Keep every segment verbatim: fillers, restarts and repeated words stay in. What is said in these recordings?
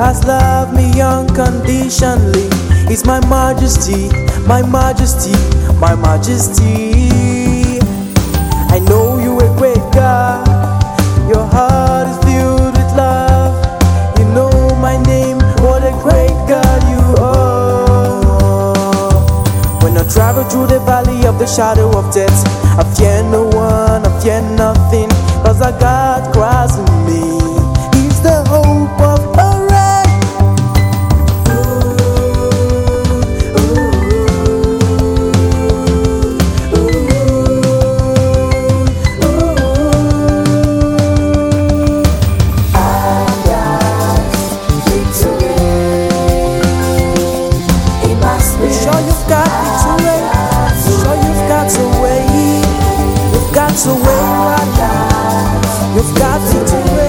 has loved me unconditionally. He's my majesty, my majesty, my majesty. I know you a great God. Your heart is filled with love. You know my name, what a great God you are. When I travel through the valley of the shadow of death, I fear no one, I fear nothing, cause I got Christ in me. He's the hope of a wreck. Ooh, ooh, ooh, ooh. I got victory in my spirit. Sure you've got victory. Sure you've got to wait. You've got to wait right now. You've got victory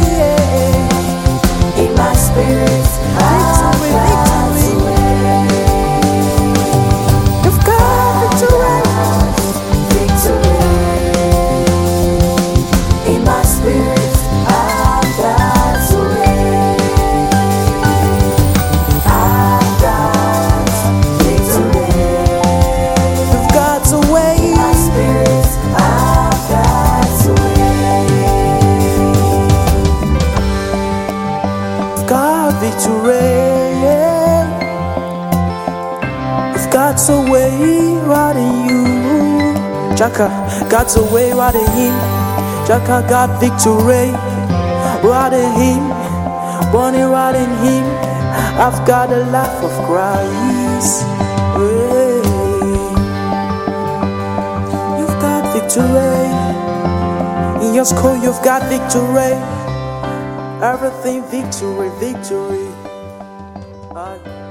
in my spirit. Victory, victory. You've got victory. Victory in my spirit. I've got to wait. I've got victory. You've got to wait. In my spirit. I've got to wait. Got victory. You've got to wait right in you. Jacka got to wait right in him. Jacka got victory right in him. Born it right in him. I've got the life of Christ. Hey. You've got victory. In your school you've got victory. Everything victory, victory. I